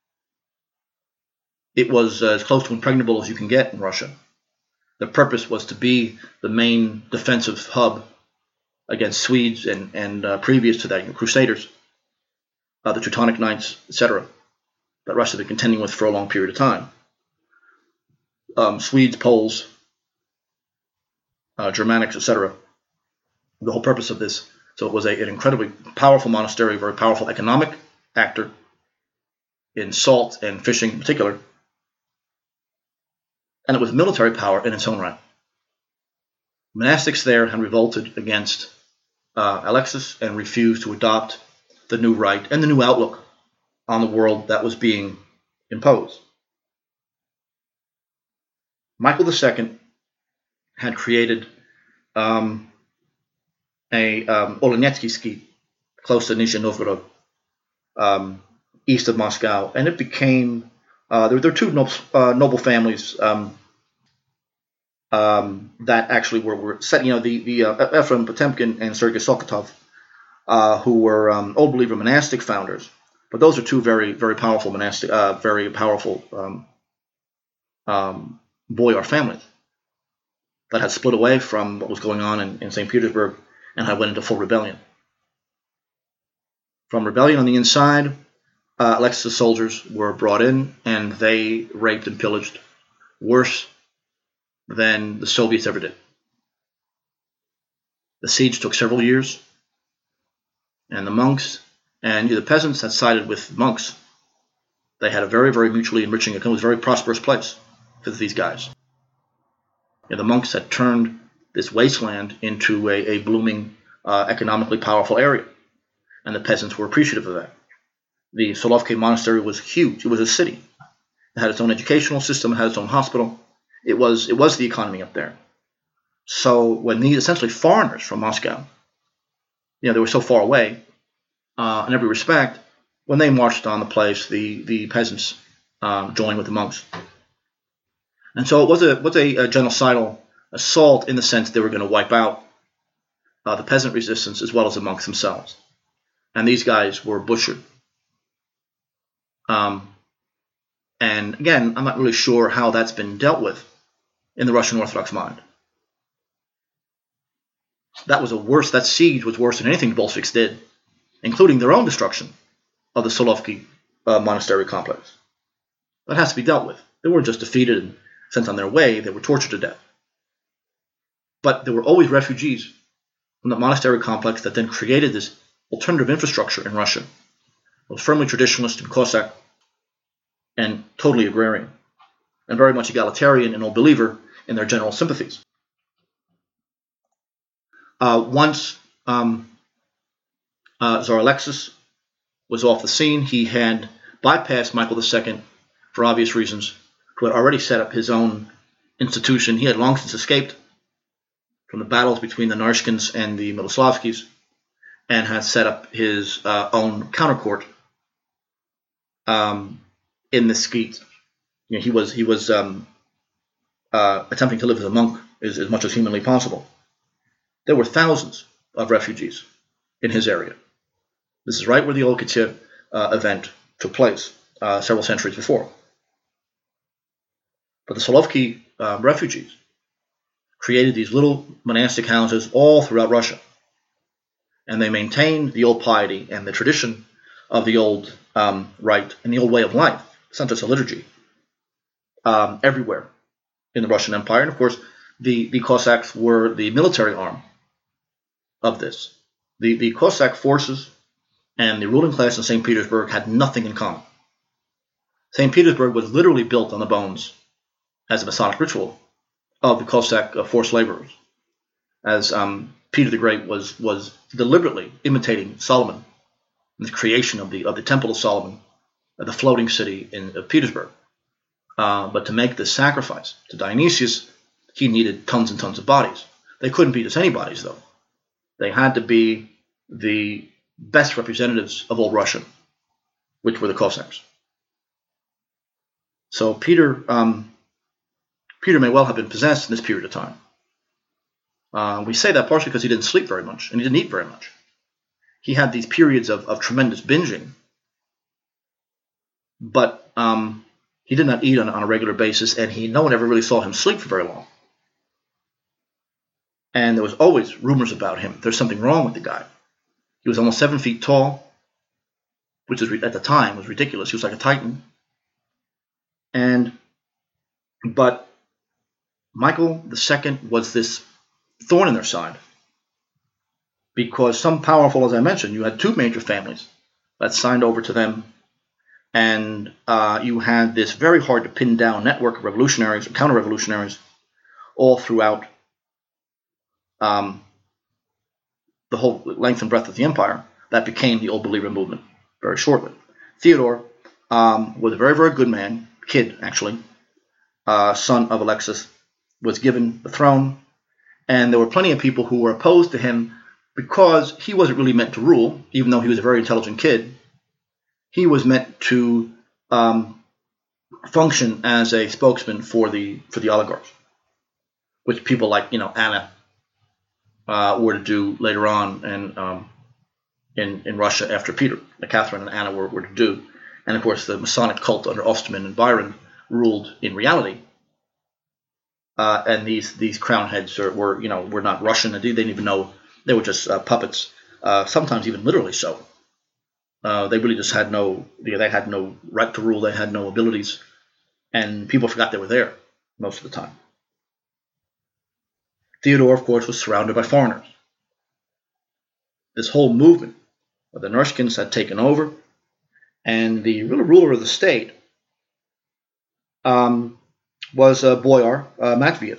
It was as close to impregnable as you can get in Russia. The purpose was to be the main defensive hub against Swedes and previous to that, Crusaders, the Teutonic Knights, etc., that Russia had been contending with for a long period of time. Swedes, Poles, Germanics, etc. The whole purpose of this. So it was an incredibly powerful monastery, very powerful economic actor in salt and fishing in particular. And it was military power in its own right. Monastics there had revolted against Alexis and refused to adopt the new rite and the new outlook on the world that was being imposed. Michael II had created a Olenetsky Skeet close to Nizhny Novgorod, east of Moscow, and it became there were two noble families that actually were set. The Ephraim Potemkin and Sergei Sokotov, who were Old Believer monastic founders, but those are two very, very powerful monastic, very powerful boyar families that had split away from what was going on in St. Petersburg and had went into full rebellion. From rebellion on the inside, Alexis' soldiers were brought in and they raped and pillaged worse than the Soviets ever did. The siege took several years, and the monks and the peasants had sided with monks. They had a very, very mutually enriching, it was a very prosperous place for these guys. The monks had turned this wasteland into a blooming, economically powerful area, and the peasants were appreciative of that. The Solovki monastery was huge. It was a city. It had its own educational system. It had its own hospital. It was the economy up there. So when these essentially foreigners from Moscow, they were so far away in every respect, when they marched on the place, the peasants joined with the monks. And so it was a genocidal assault in the sense they were going to wipe out the peasant resistance as well as the monks themselves. And these guys were butchered. And again, I'm not really sure how that's been dealt with in the Russian Orthodox mind. That siege was worse than anything the Bolsheviks did, including their own destruction of the Solovki monastery complex. That has to be dealt with. They weren't just defeated and sent on their way, they were tortured to death. But there were always refugees from the monastery complex that then created this alternative infrastructure in Russia. It was firmly traditionalist and Cossack and totally agrarian, and very much egalitarian and Old Believer in their general sympathies. Once Tsar Alexis was off the scene, he had bypassed Michael II for obvious reasons, who had already set up his own institution. He had long since escaped from the battles between the Narishkins and the Miloslavskis and had set up his own countercourt in the Skeet. He was attempting to live as a monk as much as humanly possible. There were thousands of refugees in his area. This is right where the Olkitya event took place several centuries before. But the Solovki refugees created these little monastic houses all throughout Russia. And they maintained the old piety and the tradition of the old rite and the old way of life. It's not just a liturgy. Everywhere in the Russian Empire. And of course, the Cossacks were the military arm of this. The Cossack forces and the ruling class in St. Petersburg had nothing in common. St. Petersburg was literally built on the bones as a Masonic ritual of the Cossack forced laborers, as Peter the Great was deliberately imitating Solomon in the creation of the Temple of Solomon, the floating city of Petersburg. But to make this sacrifice to Dionysius, he needed tons and tons of bodies. They couldn't be just any bodies, though. They had to be the best representatives of Old Russia, which were the Cossacks. So Peter may well have been possessed in this period of time. We say that partially because he didn't sleep very much and he didn't eat very much. He had these periods of tremendous binging, but he did not eat on a regular basis, and no one ever really saw him sleep for very long. And there was always rumors about him. There's something wrong with the guy. He was almost 7 feet tall, which at the time was ridiculous. He was like a titan. But Michael II was this thorn in their side, because some powerful, as I mentioned, you had two major families that signed over to them, and you had this very hard to pin down network of revolutionaries or counter-revolutionaries all throughout the whole length and breadth of the empire that became the Old Believer movement very shortly. Theodore was a very, very good man, kid actually, son of Alexis, was given the throne, and there were plenty of people who were opposed to him because he wasn't really meant to rule, even though he was a very intelligent kid. He was meant to function as a spokesman for the oligarchs, which people like Anna were to do later on in Russia after Peter. Catherine and Anna were to do, and of course the Masonic cult under Osterman and Byron ruled in reality. And these crown heads were not Russian. They didn't even know. They were just puppets. Sometimes even literally so. They really just had they had no right to rule. They had no abilities, and people forgot they were there most of the time. Theodore, of course, was surrounded by foreigners. This whole movement of the Nershkins had taken over, and the real ruler of the state was Boyar Matviev,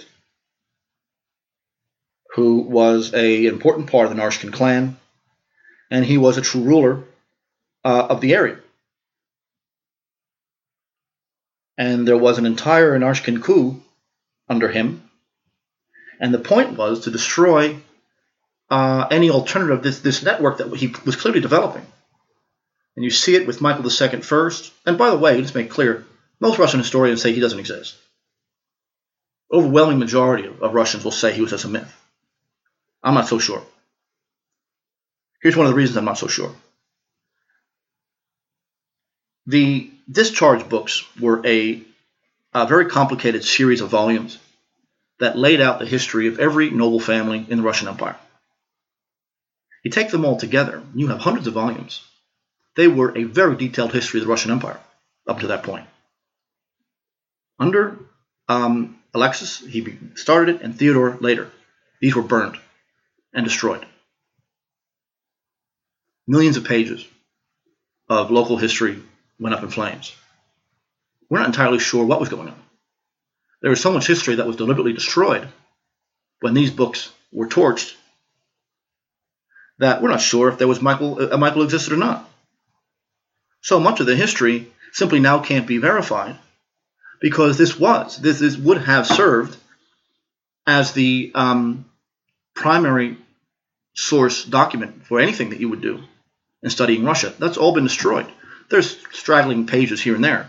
who was an important part of the Narshkin clan, and he was a true ruler of the area. And there was an entire Narshkin coup under him, and the point was to destroy any alternative, this network that he was clearly developing. And you see it with Michael II first. And by the way, let's make clear, most Russian historians say he doesn't exist. Overwhelming majority of Russians will say he was just a myth. I'm not so sure. Here's one of the reasons I'm not so sure. The discharge books were a very complicated series of volumes that laid out the history of every noble family in the Russian Empire. You take them all together, you have hundreds of volumes. They were a very detailed history of the Russian Empire up to that point. Under Alexis, he started it, and Theodore later. These were burned and destroyed. Millions of pages of local history went up in flames. We're not entirely sure what was going on. There was so much history that was deliberately destroyed when these books were torched that we're not sure if there was Michael existed or not. So much of the history simply now can't be verified because this would have served as the primary source document for anything that you would do in studying Russia. That's all been destroyed. There's straggling pages here and there.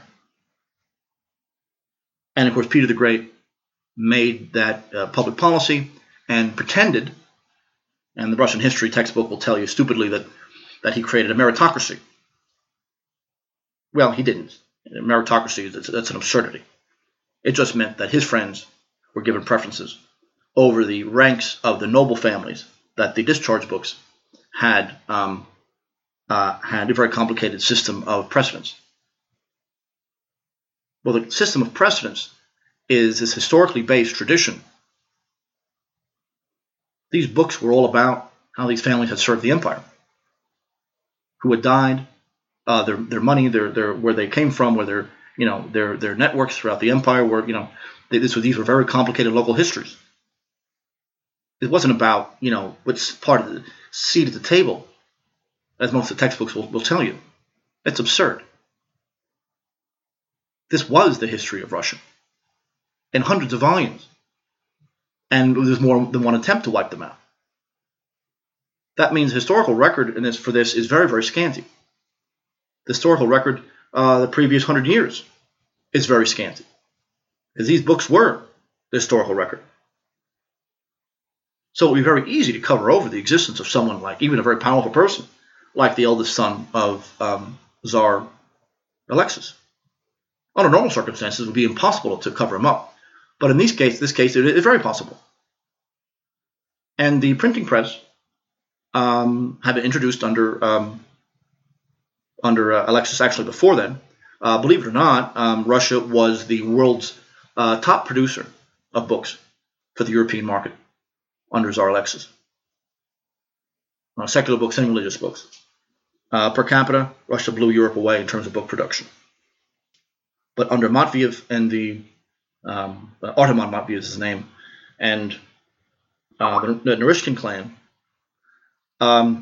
And of course, Peter the Great made that public policy and pretended, and the Russian history textbook will tell you stupidly that he created a meritocracy. Well, he didn't. Meritocracy, that's an absurdity. It just meant that his friends were given preferences over the ranks of the noble families that the discharge books had a very complicated system of precedence. Well, the system of precedence is this historically based tradition. These books were all about how these families had served the empire, who had died, their money, their where they came from, where their networks throughout the empire were, these were very complicated local histories. It wasn't about, what's part of the seat at the table, as most of the textbooks will tell you. It's absurd. This was the history of Russia in hundreds of volumes, and there's more than one attempt to wipe them out. That means the historical record for this is very, very scanty. The historical record, the previous 100 years, is very scanty, because these books were the historical record. So it would be very easy to cover over the existence of someone like, even a very powerful person, like the eldest son of Tsar Alexis. Under normal circumstances, it would be impossible to cover him up. But in this case, it is very possible. And the printing press had been introduced under Alexis, actually before then. Believe it or not, Russia was the world's top producer of books for the European market under Tsar Alexis. Secular books and religious books. Per capita, Russia blew Europe away in terms of book production. But under Matveyev and the Artemon Matveyev is his name, and the Naryshkin clan, a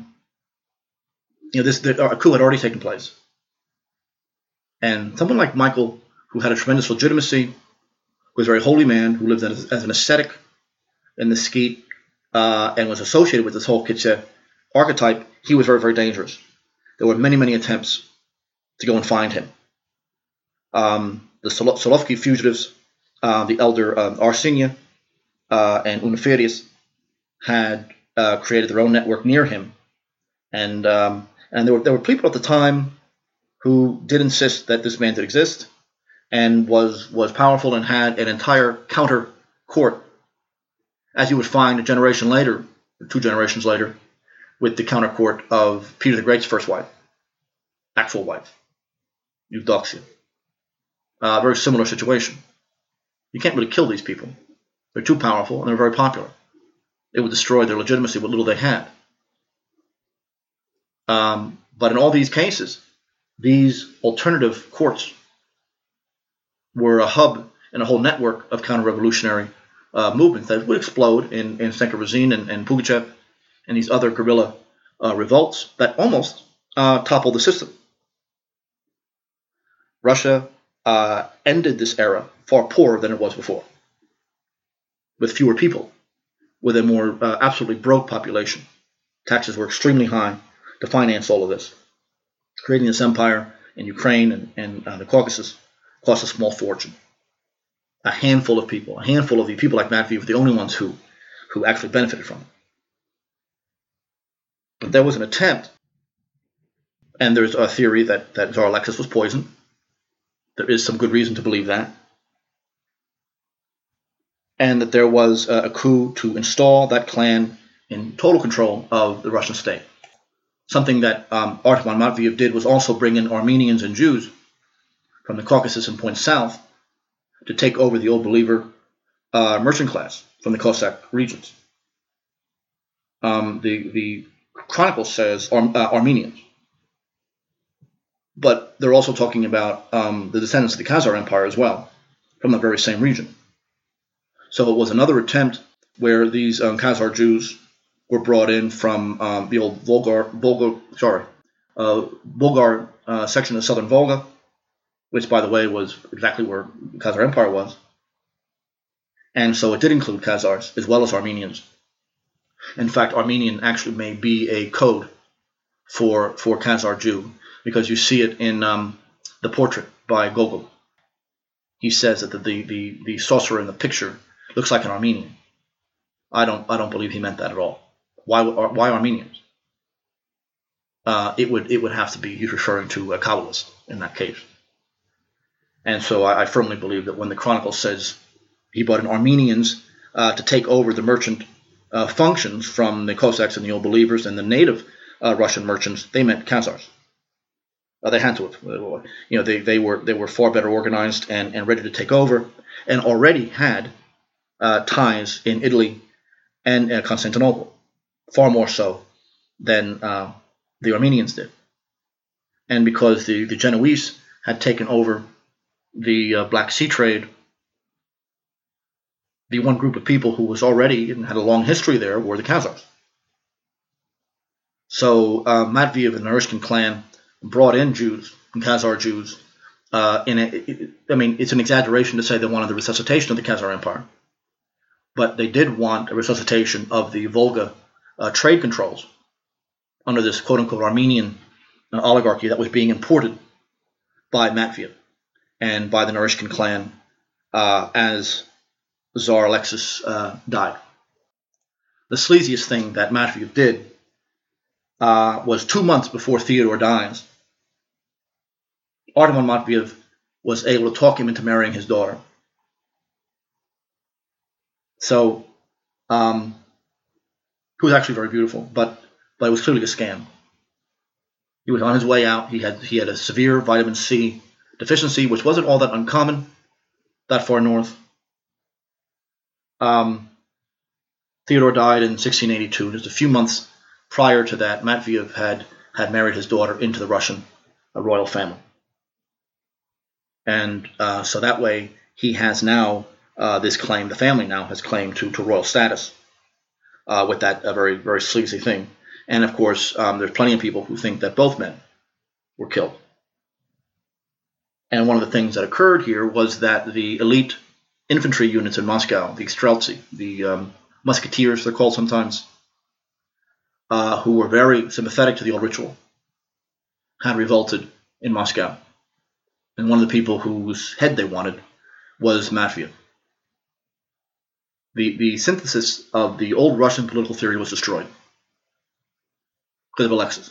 coup had already taken place. And someone like Michael, who had a tremendous legitimacy, was a very holy man, who lived as an ascetic in the Skeet, and was associated with this whole Kitche archetype, he was very, very dangerous. There were many, many attempts to go and find him. The Solovki fugitives, the elder Arsenia and Uniferius, had created their own network near him, and there were people at the time who did insist that this man did exist and was powerful and had an entire counter court, as you would find a generation later, or 2 generations later, with the counter court of Peter the Great's first wife, actual wife, Eudoxia. Very similar situation. You can't really kill these people. They're too powerful and they're very popular. It would destroy their legitimacy, what little they had. But in all these cases, these alternative courts were a hub and a whole network of counter-revolutionary movements that would explode in Stenka-Razin and Pugachev and these other guerrilla revolts that almost toppled the system. Russia ended this era far poorer than it was before, with fewer people, with a more absolutely broke population. Taxes were extremely high to finance all of this. Creating this empire in Ukraine and the Caucasus cost a small fortune. A handful of the people like Matveyev were the only ones who actually benefited from it. But there was an attempt, and there's a theory that Tsar Alexis was poisoned. There is some good reason to believe that. And that there was a coup to install that clan in total control of the Russian state. Something that Artemon Matveyev did was also bring in Armenians and Jews from the Caucasus and points south to take over the Old Believer merchant class from the Cossack regions. The Chronicle says Armenians. But they're also talking about the descendants of the Khazar Empire as well, from the very same region. So it was another attempt where these Khazar Jews were brought in from the old Bulgar section of southern Volga, which, by the way, was exactly where the Khazar Empire was. And so it did include Khazars as well as Armenians. In fact, Armenian actually may be a code for Khazar Jew, because you see it in the portrait by Gogol. He says that the sorcerer in the picture looks like an Armenian. I don't believe he meant that at all. Why Armenians? It would have to be he's referring to a Kabbalist in that case. And so I firmly believe that when the Chronicle says he brought in Armenians to take over the merchant functions from the Cossacks and the Old Believers and the native Russian merchants, they meant Khazars. They had to have. They were far better organized and ready to take over, and already had ties in Italy and Constantinople, far more so than the Armenians did. And because the Genoese had taken over the Black Sea trade, the one group of people who was already and had a long history there were the Khazars. So Matveyev and the Naryshkin clan brought in Jews, Khazar Jews. It's an exaggeration to say they wanted the resuscitation of the Khazar Empire, but they did want a resuscitation of the Volga trade controls under this quote-unquote Armenian oligarchy that was being imported by Matveyev and by the Naryshkin clan as Tsar Alexis died. The sleaziest thing that Matveyev did was 2 months before Theodore dies. Artemon Matveyev was able to talk him into marrying his daughter. So, who was actually very beautiful, but it was clearly a scam. He was on his way out. He had a severe vitamin C deficiency, which wasn't all that uncommon that far north. Theodore died in 1682. Just a few months prior to that, Matveyev had married his daughter into the Russian royal family. And so that way he has now this claim, the family now has claim to royal status with that very, very sleazy thing. And of course, there's plenty of people who think that both men were killed. And one of the things that occurred here was that the elite infantry units in Moscow, the Streltsy, the musketeers they're called sometimes, who were very sympathetic to the old ritual, had revolted in Moscow. And one of the people whose head they wanted was Matveyev. The synthesis of the old Russian political theory was destroyed because of Alexis.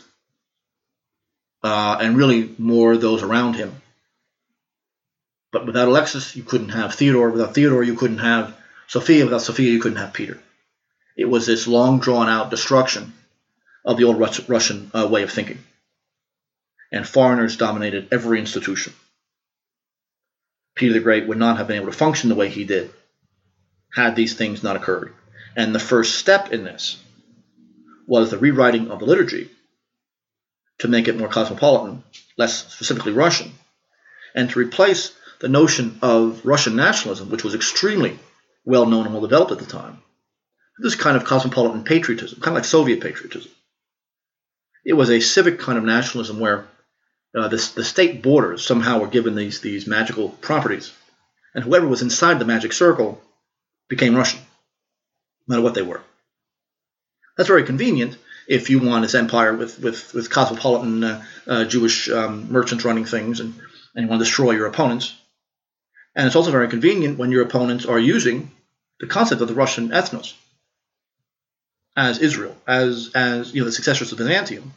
And really more those around him. But without Alexis, you couldn't have Theodore. Without Theodore, you couldn't have Sophia. Without Sophia, you couldn't have Peter. It was this long, drawn-out destruction of the old Russian way of thinking. And foreigners dominated every institution. Peter the Great would not have been able to function the way he did had these things not occurred. And the first step in this was the rewriting of the liturgy to make it more cosmopolitan, less specifically Russian, and to replace the notion of Russian nationalism, which was extremely well known and well developed at the time, this kind of cosmopolitan patriotism, kind of like Soviet patriotism. It was a civic kind of nationalism where the state borders somehow were given these magical properties, and whoever was inside the magic circle became Russian, no matter what they were. That's very convenient if you want this empire with cosmopolitan Jewish merchants running things, and you want to destroy your opponents. And it's also very convenient when your opponents are using the concept of the Russian ethnos as Israel, as the successors of Byzantium,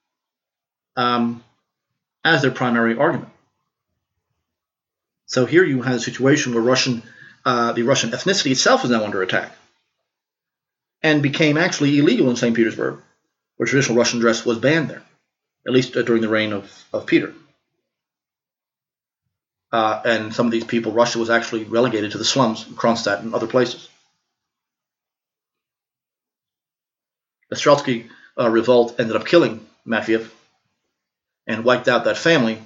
as their primary argument. So here you have a situation where the Russian ethnicity itself is now under attack and became actually illegal in St. Petersburg, where traditional Russian dress was banned there, at least during the reign of Peter. And some of these people, Russia was actually relegated to the slums in Kronstadt and other places. The Streltsy revolt ended up killing Matveyev and wiped out that family,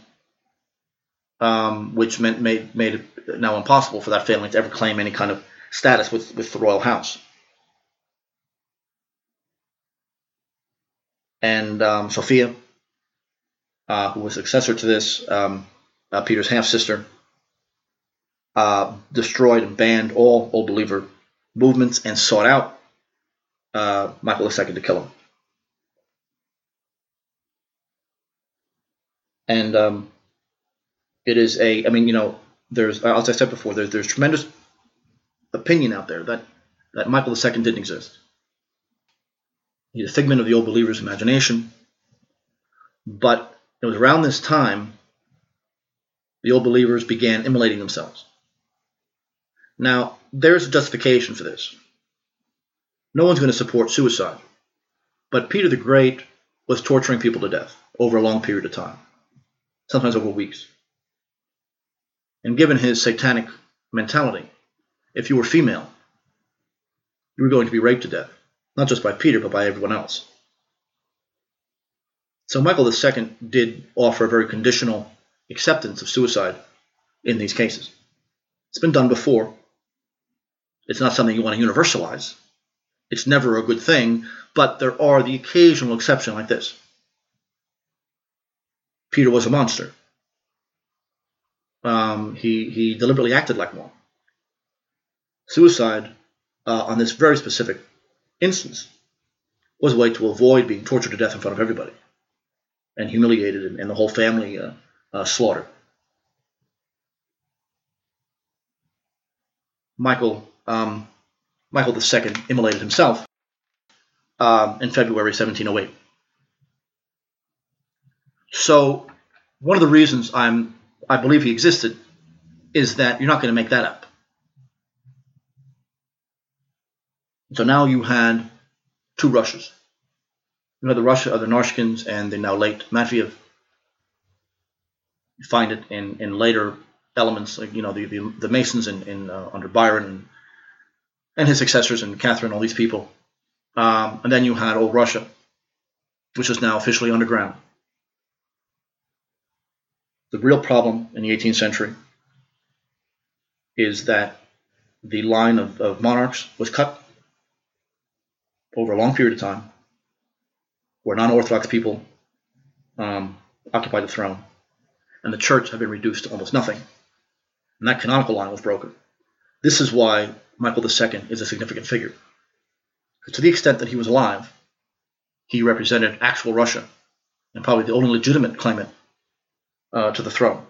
which made it now impossible for that family to ever claim any kind of status with the royal house. And Sophia, who was successor to this, Peter's half-sister, destroyed and banned all Old Believer movements and sought out Michael II to kill him. And it is there's, as I said before, there's tremendous opinion out there that Michael II didn't exist. He's a figment of the Old Believer's imagination. But it was around this time the Old Believers began immolating themselves. Now, there's a justification for this. No one's going to support suicide. But Peter the Great was torturing people to death over a long period of time, sometimes over weeks. And given his satanic mentality, if you were female, you were going to be raped to death, not just by Peter, but by everyone else. So Michael II did offer a very conditional acceptance of suicide in these cases. It's been done before. It's not something you want to universalize. It's never a good thing, but there are the occasional exception like this. Peter was a monster. He deliberately acted like one. Suicide, on this very specific instance, was a way to avoid being tortured to death in front of everybody and humiliated and the whole family slaughtered. Michael II immolated himself in February 1708. So one of the reasons I believe he existed is that you're not going to make that up. So now you had two Russias. You had the Russia of the Narishkins and the now late Matveyev. You find it in later elements, like the Masons under Byron and his successors and Catherine, all these people. And then you had Old Russia, which is now officially underground. The real problem in the 18th century is that the line of monarchs was cut over a long period of time, where non-Orthodox people occupied the throne, and the church had been reduced to almost nothing. And that canonical line was broken. This is why Michael II is a significant figure. Because to the extent that he was alive, he represented actual Russia, and probably the only legitimate claimant to the throne.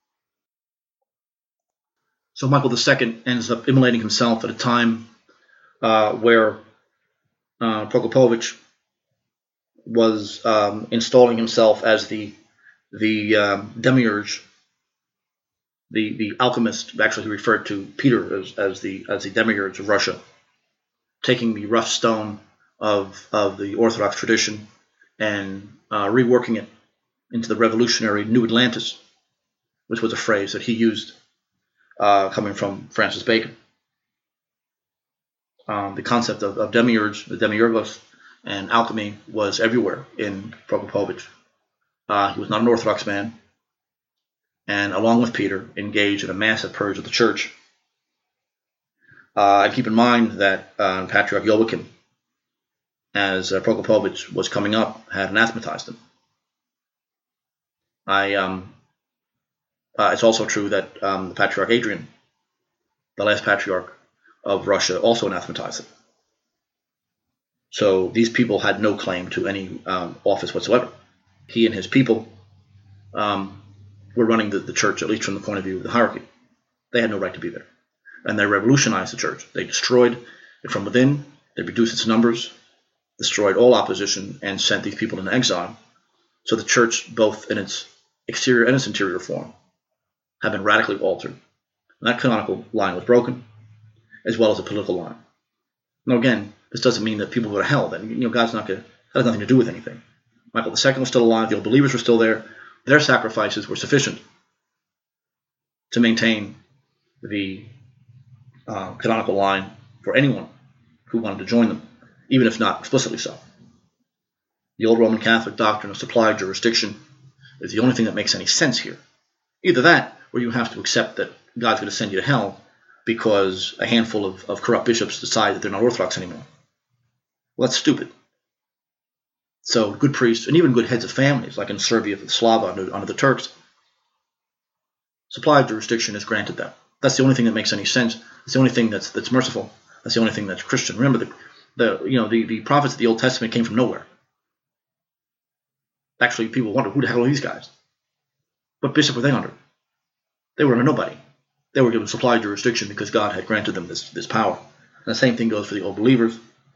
So Michael II ends up immolating himself at a time where Prokopovich was installing himself as the demiurge, the alchemist. Actually, he referred to Peter as the demiurge of Russia, taking the rough stone of the Orthodox tradition and reworking it into the revolutionary New Atlantis, which was a phrase that he used coming from Francis Bacon. The concept of demiurge, the demiurgos, and alchemy was everywhere in Prokopovich. He was not an Orthodox man, and along with Peter, engaged in a massive purge of the church. And keep in mind that Patriarch Joachim, as Prokopovich was coming up, had anathematized him. It's also true that the Patriarch Adrian, the last patriarch of Russia, also anathematized him. So these people had no claim to any office whatsoever. He and his people were running the church, at least from the point of view of the hierarchy. They had no right to be there. And they revolutionized the church. They destroyed it from within. They reduced its numbers, destroyed all opposition, and sent these people into exile. So the church, both in its exterior and its interior form, have been radically altered. And that canonical line was broken, as well as the political line. Now again, this doesn't mean that people go to hell. That God's not going to, that has nothing to do with anything. Michael II was still alive. The old believers were still there. Their sacrifices were sufficient to maintain the canonical line for anyone who wanted to join them, even if not explicitly so. The old Roman Catholic doctrine of supply jurisdiction is the only thing that makes any sense here. Either that, or you have to accept that God's going to send you to hell because a handful of corrupt bishops decide that they're not Orthodox anymore. Well, that's stupid. So good priests, and even good heads of families, like in Serbia for the Slava under the Turks, supply of jurisdiction is granted them. That's the only thing that makes any sense. It's the only thing that's merciful. That's the only thing that's Christian. Remember, the prophets of the Old Testament came from nowhere. Actually, people wonder, who the hell are these guys? What bishop were they under? They were under nobody. They were given supply jurisdiction because God had granted them this power. And the same thing goes for the old believers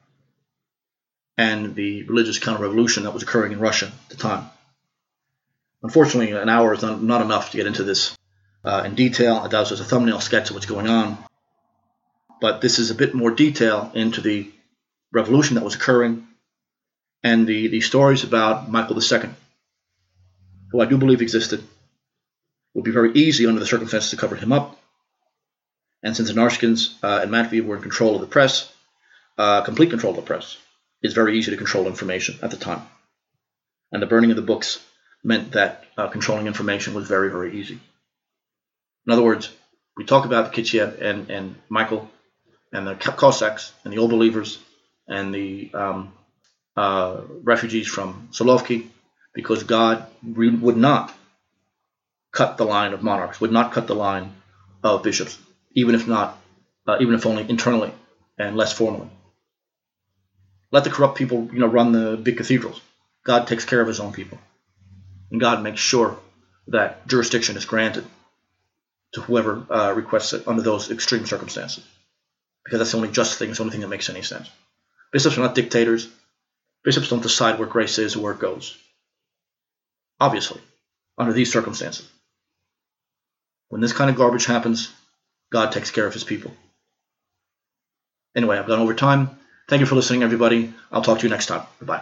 and the religious counter-revolution that was occurring in Russia at the time. Unfortunately, an hour is not enough to get into this in detail. It does as a thumbnail sketch of what's going on. But this is a bit more detail into the revolution that was occurring and the stories about Michael II, who I do believe existed. It would be very easy under the circumstances to cover him up. And since the Narishkins and Matveyev were in control of the press, complete control of the press, it's very easy to control information at the time. And the burning of the books meant that controlling information was very, very easy. In other words, we talk about the Kitsiev and Michael and the Cossacks and the Old Believers and the refugees from Solovki, because God would not cut the line of monarchs, would not cut the line of bishops, even if only internally and less formally. Let the corrupt people, run the big cathedrals. God takes care of his own people, and God makes sure that jurisdiction is granted to whoever requests it under those extreme circumstances, because that's the only just thing, it's the only thing that makes any sense. Bishops are not dictators. Bishops don't decide where grace is or where it goes. Obviously, under these circumstances. When this kind of garbage happens, God takes care of his people. Anyway, I've gone over time. Thank you for listening, everybody. I'll talk to you next time. Goodbye.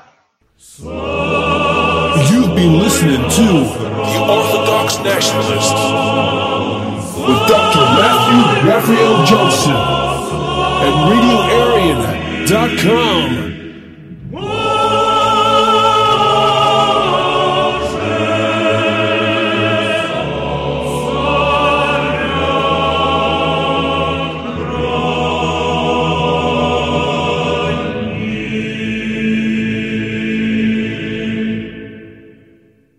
You've been listening to The Orthodox Nationalist with Dr. Matthew Raphael Johnson at RadioArian.com.